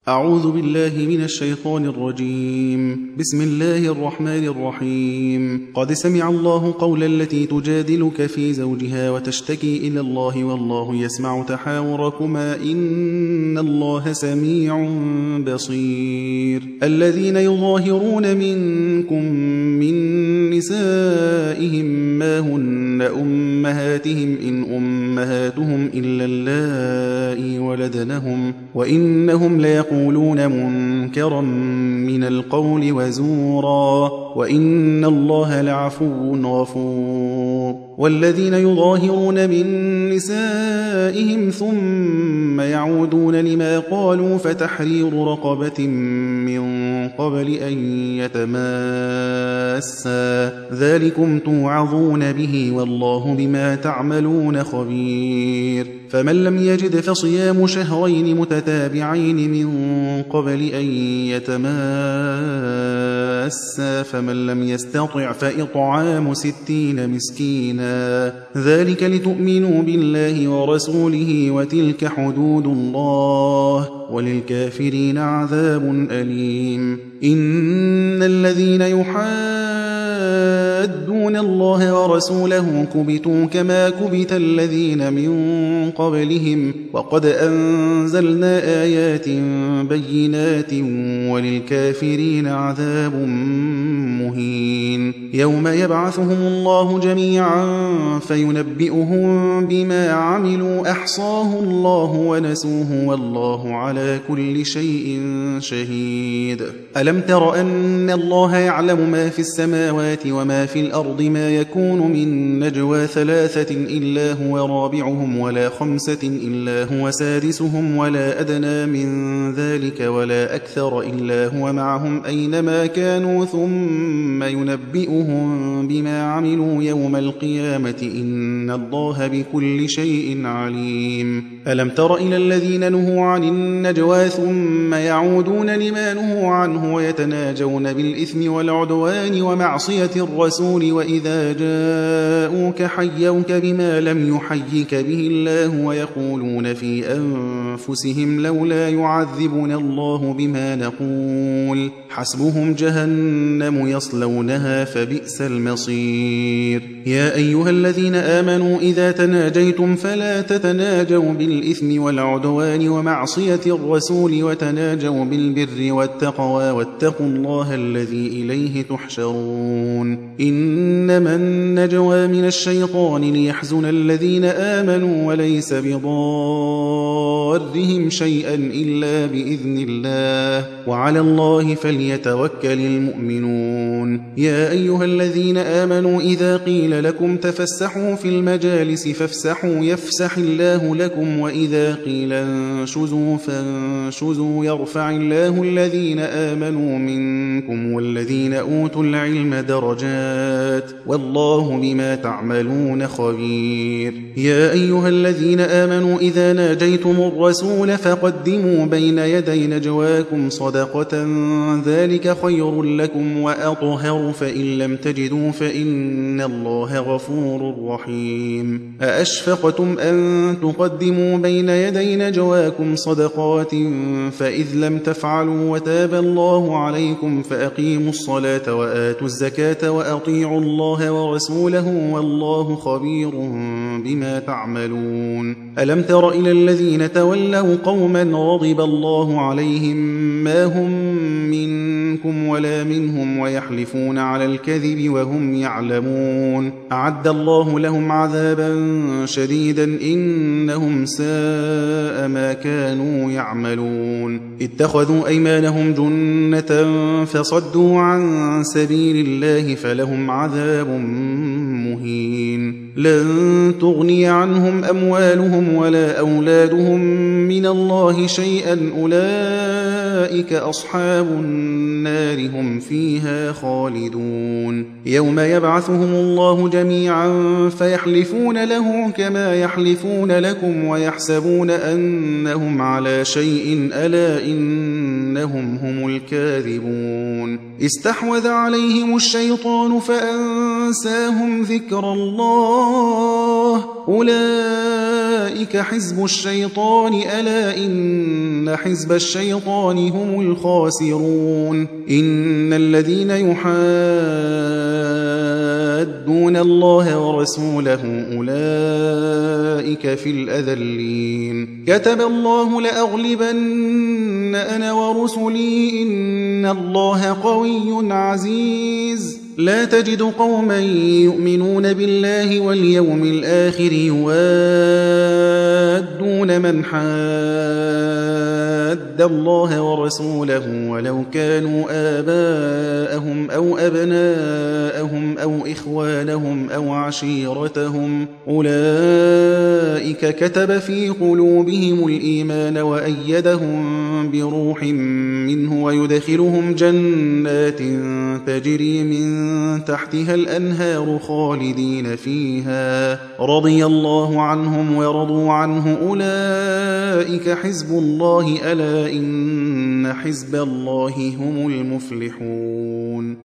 أعوذ بالله من الشيطان الرجيم. بسم الله الرحمن الرحيم. قد سمع الله قول التي تجادلك في زوجها وتشتكي إلى الله والله يسمع تحاوركما إن الله سميع بصير. الذين يظاهرون منكم من نسائهم ما هن أمهاتهم إن أمهاتهم إلا اللائي ولدنهم وإنهم ليقولون منكرا من القول وزورا وإن الله لعفو غفور. والذين يظاهرون من نسائهم ثم يعودون لما قالوا فتحرير رقبة من قبل أن يتماسا ذلكم توعظون به والله بما تعملون خبير. فمن لم يجد فصيام شهرين متتابعين من قبل أن يتماسا فمن لم يستطع فإطعام 60 مسكينا ذلك لتؤمنوا بالله ورسوله وتلك حدود الله وللكافرين عذاب أليم. إن الذين يحادون الله ورسوله كبتوا كما كبت الذين من قبلهم وقد أنزلنا آيات بينات وللكافرين عذاب مهين. يوم يبعثهم الله جميعا فينبئهم بما عملوا أحصاه الله ونسوه والله على كل شيء شهيد. ألم تر أن الله يعلم ما في السماوات وما في الأرض ما يكون من نجوى 3 إلا هو رابعهم ولا 5 إلا هو سادسهم ولا أدنى من ذلك ولا أكثر إلا هو معهم أينما كانوا ثم ينبئهم بما عملوا يوم القيامة إن الله بكل شيء عليم. ألم تر إلى الذين نهوا عن النجوى ثم يعودون لما نهوا عنه ويتناجون بالإثم والعدوان ومعصية الرسول وإذا جاءوك حيوك بما لم يحيك به الله ويقولون في أنفسهم لولا يعذبنا الله بما نقول حسبهم جهنم يصلونها فبئس المصير. يا أيها الذين آمنوا إذا تناجيتم فلا تتناجوا بالإثم والعدوان ومعصية الرسول وتناجوا بالبر والتقوى واتقوا الله الذي إليه تحشرون. إنما النجوى من الشيطان ليحزن الذين آمنوا وليس بضارهم شيئا إلا بإذن الله وعلى الله فليتوكل المؤمنون. يا أيها الذين آمنوا إذا قيل لكم تفسحوا في المجالس فافسحوا يفسح الله لكم وإذا قيل انشزوا فانشزوا يرفع الله الذين آمنوا منكم والذين أوتوا العلم درجات والله بما تعملون خبير. يا أيها الذين آمنوا إذا ناجيتم الرسول فقدموا بين يدي نجواكم صدقة ذلك خير لكم وأطهر فإن لم تجدوا فإن الله غفور رحيم. أأشفقتم أن تقدموا بين يدي نجواكم صدقات فإذ لم تفعلوا وتاب الله عليكم فأقيموا الصلاة وآتوا الزكاة وأطيعوا الله ورسوله والله خبير بما تعملون. ألم تر إلى الذين تولوا قوما غضب الله عليهم ما هم منكم ولا منهم ويحلفون على الكذب وهم يعلمون أعد الله لهم عذابا شديدا إنهم ساء ما كانوا يعملون. اتخذوا أيمانهم جنة فصدوا عن سبيل الله فلهم عذاب مهين. لن تغني عنهم أموالهم ولا أولادهم من الله شيئا أولئك أصحاب النار هم فيها خالدون. يوم يبعثهم الله جميعا فيحلفون له كما يحلفون لكم ويحسبون أنهم على شيء ألا إنهم هم الكاذبون. استحوذ عليهم الشيطان فأنساهم ذكر الله أولئك أولئك حزب الشيطان ألا إن حزب الشيطان هم الخاسرون إن الذين يحادون الله ورسوله أولئك في الأذلين كتب الله لأغلبن أنا ورسلي إن الله قوي عزيز لا تجد قوما يؤمنون بالله واليوم الآخر يوادون من حاد الله ورسوله ولو كانوا آباءهم أو أبناءهم أو إخوانهم أو عشيرتهم أولئك كتب في قلوبهم الإيمان وأيدهم بروح منه ويدخلهم جنات تجري من تحتها الأنهار خالدين فيها رضي الله عنهم ورضوا عنه أولئك حزب الله ألا إن حزب الله هم المفلحون